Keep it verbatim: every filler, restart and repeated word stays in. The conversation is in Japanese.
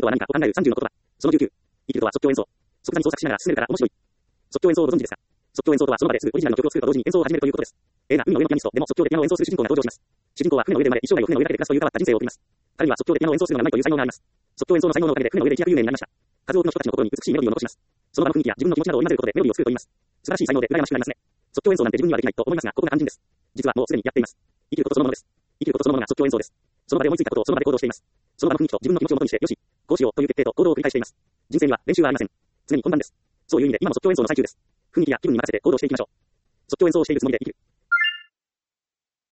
とは何かを考えるさんじゅうの言葉。そのじゅうきゅう。生きるとは即興演奏。即座に創作しながら進めるから面白い。即興演奏をご存知ですか？即興演奏とはその場ですぐオリジナルの曲を作ると同時に演奏を始めるということです。映画、海の上のピアニストでも即興でピアノを演奏する主人公が登場します。主人公は船の上で生まれ、一生涯を船の上だけで暮らすという変わった人生を送ります。彼には即興でピアノを演奏するのが上手いという才能があります。即興演奏の才能のおかげで船の上で一躍有名になりました。数多くの人たちの心に美しいメロディーを残します。その場の雰囲気や自分の気持ちなどを織り交ぜることでメロディーを作ると言います。素晴らしい才能で羨ましくなりますね。即興演奏なんて自分にはできないと思いますが、ここが肝心です。実はもうすでにやっています。生きることそのものです。生きることそのものが即興演奏です。その場で思いついたことをその場で行動しています。その場の雰囲気と自分の気持ちを元にして、よし、こうしようという決定と行動を繰り返しています。人生には練習はありません。常に本番です。そういう意味で今も即興演奏の最中です。雰囲気や気分に任せて行動していきましょう。即興演奏をしているつもりで生きる。